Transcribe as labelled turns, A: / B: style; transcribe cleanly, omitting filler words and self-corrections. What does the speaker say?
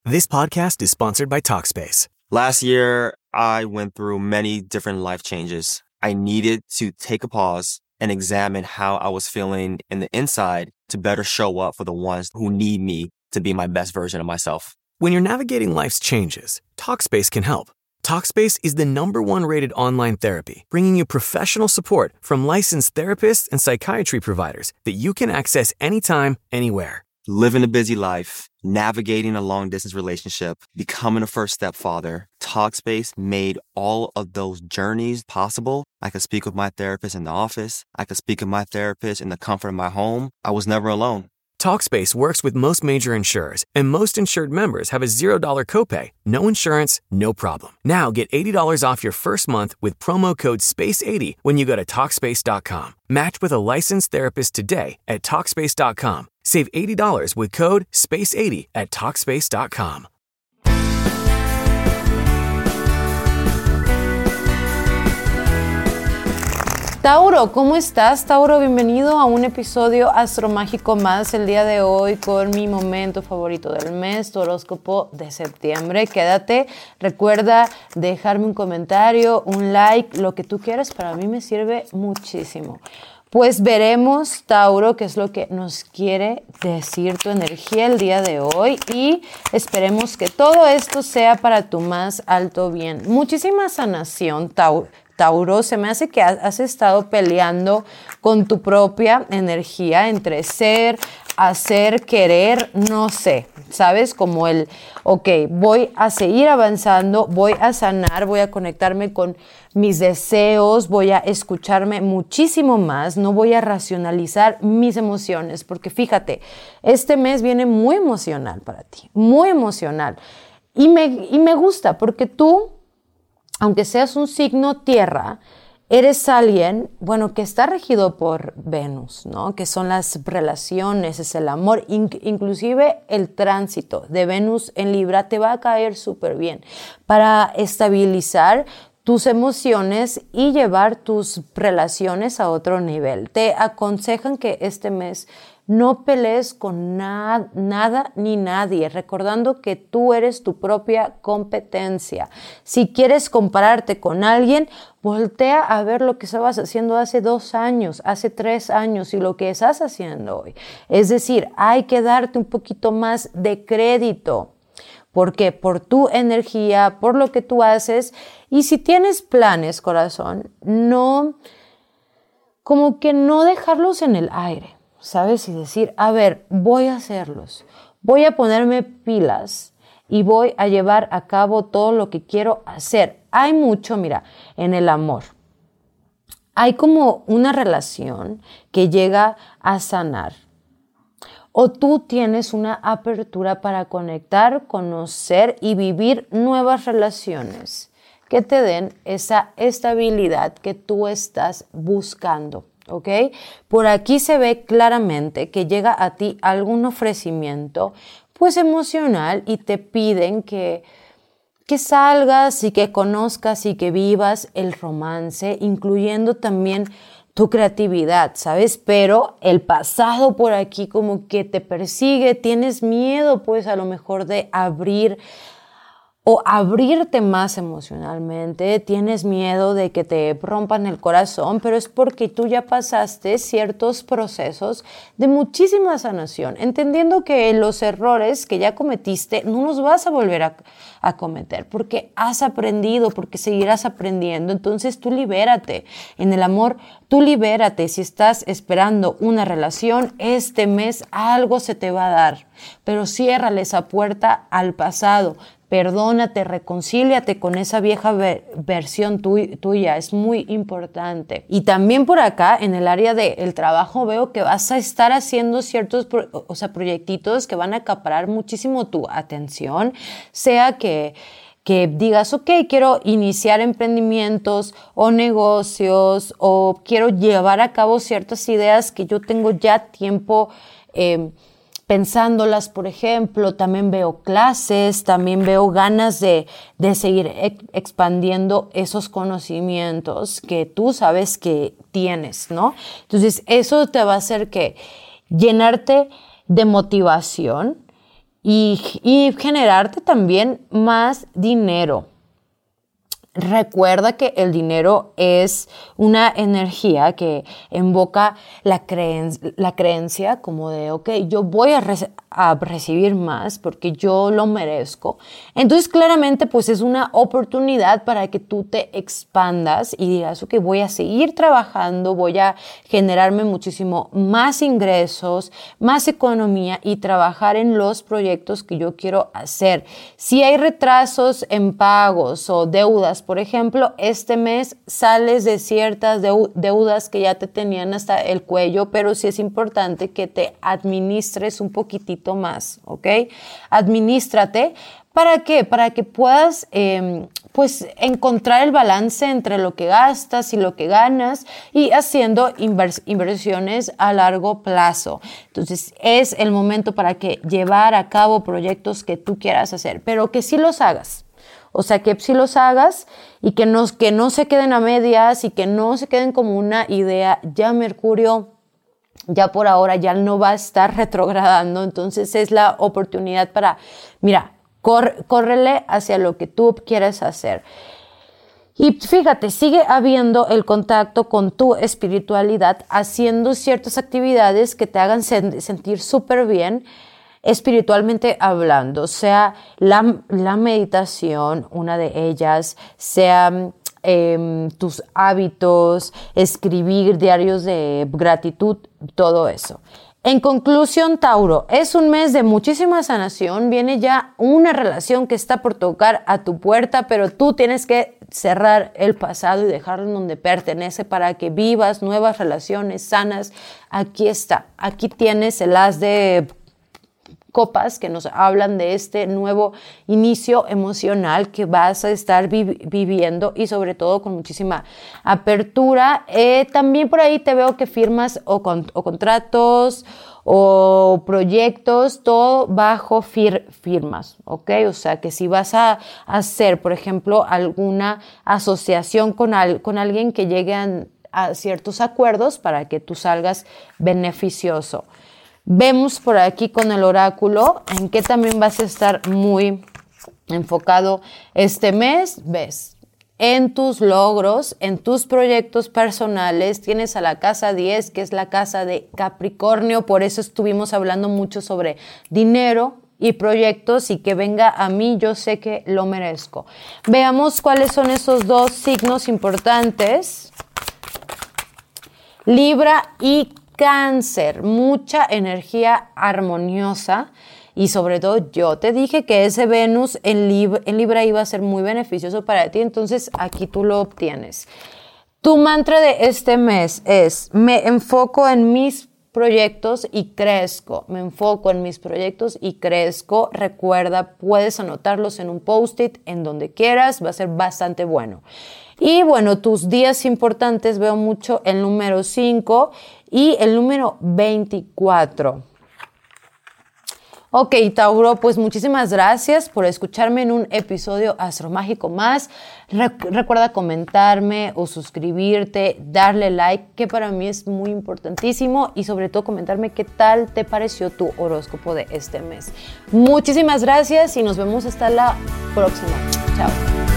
A: This podcast is sponsored by Talkspace.
B: Last year, I went through many different life changes. I needed to take a pause and examine how I was feeling in the inside to better show up for the ones who need me to be my best version of myself.
A: When you're navigating life's changes, Talkspace can help. Talkspace is the #1 rated online therapy, bringing you professional support from licensed therapists and psychiatry providers that you can access anytime, anywhere.
B: Living a busy life, navigating a long-distance relationship, becoming a first-step father, Talkspace made all of those journeys possible. I could speak with my therapist in the office. I could speak with my therapist in the comfort of my home. I was never alone.
A: Talkspace works with most major insurers, and most insured members have a $0 copay. No insurance, no problem. Now get $80 off your first month with promo code SPACE80 when you go to Talkspace.com. Match with a licensed therapist today at Talkspace.com. Save $80 with code SPACE80 at Talkspace.com.
C: Tauro, ¿cómo estás? Tauro, bienvenido a un episodio astromágico más el día de hoy con mi momento favorito del mes, tu horóscopo de septiembre. Quédate, recuerda dejarme un comentario, un like, lo que tú quieras, para mí me sirve muchísimo. Pues veremos, Tauro, qué es lo que nos quiere decir tu energía el día de hoy y esperemos que todo esto sea para tu más alto bien. Muchísima sanación, Tauro, se me hace que has estado peleando con tu propia energía entre ser, hacer, querer, no sé, ¿sabes? Como voy a seguir avanzando, voy a sanar, voy a conectarme con mis deseos, voy a escucharme muchísimo más, no voy a racionalizar mis emociones, porque fíjate, este mes viene muy emocional para ti, muy emocional. Y me gusta porque tú, aunque seas un signo tierra, eres alguien, que está regido por Venus, ¿no? Que son las relaciones, es el amor, inclusive el tránsito de Venus en Libra te va a caer súper bien para estabilizar tus emociones y llevar tus relaciones a otro nivel. Te aconsejan que este mes no pelees con nada ni nadie, recordando que tú eres tu propia competencia. Si quieres compararte con alguien, voltea a ver lo que estabas haciendo hace 2 años, hace 3 años y lo que estás haciendo hoy. Es decir, hay que darte un poquito más de crédito. ¿Por qué? Por tu energía, por lo que tú haces. Y si tienes planes, corazón, no dejarlos en el aire. ¿Sabes? Y decir, a ver, voy a hacerlos, voy a ponerme pilas y voy a llevar a cabo todo lo que quiero hacer. Hay mucho, mira, en el amor. Hay como una relación que llega a sanar. O tú tienes una apertura para conectar, conocer y vivir nuevas relaciones que te den esa estabilidad que tú estás buscando. ¿Ok? Por aquí se ve claramente que llega a ti algún ofrecimiento, pues emocional, y te piden que salgas y que conozcas y que vivas el romance, incluyendo también tu creatividad, ¿sabes? Pero el pasado por aquí como que te persigue, tienes miedo, pues a lo mejor de abrirte más emocionalmente, tienes miedo de que te rompan el corazón, pero es porque tú ya pasaste ciertos procesos de muchísima sanación, entendiendo que los errores que ya cometiste no los vas a volver a cometer, porque has aprendido, porque seguirás aprendiendo. Entonces tú libérate. En el amor, tú libérate. Si estás esperando una relación, este mes algo se te va a dar, pero ciérrale esa puerta al pasado. Perdónate, reconcíliate con esa vieja versión tuya, es muy importante. Y también por acá, en el área del trabajo, veo que vas a estar haciendo ciertos proyectitos que van a acaparar muchísimo tu atención, sea que digas, ok, quiero iniciar emprendimientos o negocios o quiero llevar a cabo ciertas ideas que yo tengo ya tiempo pensándolas, por ejemplo. También veo clases, también veo ganas de seguir expandiendo esos conocimientos que tú sabes que tienes, ¿no? Entonces, eso te va a hacer que llenarte de motivación y generarte también más dinero. Recuerda que el dinero es una energía que invoca la creencia como de, ok, yo voy a recibir más porque yo lo merezco. Entonces, claramente, pues es una oportunidad para que tú te expandas y digas, ok, voy a seguir trabajando, voy a generarme muchísimo más ingresos, más economía y trabajar en los proyectos que yo quiero hacer. Si hay retrasos en pagos o deudas, por ejemplo, este mes sales de ciertas deudas que ya te tenían hasta el cuello, pero sí es importante que te administres un poquitito más, ¿ok? Administrate. ¿Para qué? Para que puedas pues encontrar el balance entre lo que gastas y lo que ganas y haciendo inversiones a largo plazo. Entonces es el momento para que llevar a cabo proyectos que tú quieras hacer, pero que sí los hagas. O sea, que sí los hagas y que no se queden a medias y que no se queden como una idea. Ya Mercurio, ya por ahora, ya no va a estar retrogradando. Entonces es la oportunidad para, mira, córrele hacia lo que tú quieres hacer. Y fíjate, sigue habiendo el contacto con tu espiritualidad, haciendo ciertas actividades que te hagan sentir súper bien, espiritualmente hablando, sea la meditación, una de ellas, sea tus hábitos, escribir diarios de gratitud, todo eso. En conclusión, Tauro, es un mes de muchísima sanación, viene ya una relación que está por tocar a tu puerta, pero tú tienes que cerrar el pasado y dejarlo en donde pertenece para que vivas nuevas relaciones sanas. Aquí está, aquí tienes el as de copas que nos hablan de este nuevo inicio emocional que vas a estar viviendo y sobre todo con muchísima apertura. También por ahí te veo que firmas o contratos o proyectos, todo bajo firmas, ¿ok? O sea que si vas a hacer, por ejemplo, alguna asociación con alguien, que lleguen a ciertos acuerdos para que tú salgas beneficioso. Vemos por aquí con el oráculo en que también vas a estar muy enfocado este mes. Ves en tus logros, en tus proyectos personales. Tienes a la casa 10, que es la casa de Capricornio. Por eso estuvimos hablando mucho sobre dinero y proyectos, y que venga a mí, yo sé que lo merezco. Veamos cuáles son esos dos signos importantes. Libra y Cáncer, mucha energía armoniosa y sobre todo yo te dije que ese Venus en Libra iba a ser muy beneficioso para ti, entonces aquí tú lo obtienes. Tu mantra de este mes es: me enfoco en mis proyectos y crezco. Me enfoco en mis proyectos y crezco. Recuerda, puedes anotarlos en un post-it, en donde quieras, va a ser bastante bueno. Y bueno, tus días importantes, veo mucho el número 5 y el número 24. Ok, Tauro, pues muchísimas gracias por escucharme en un episodio astromágico más. Recuerda comentarme o suscribirte, darle like, que para mí es muy importantísimo, y sobre todo comentarme qué tal te pareció tu horóscopo de este mes. Muchísimas gracias y nos vemos hasta la próxima. Chao.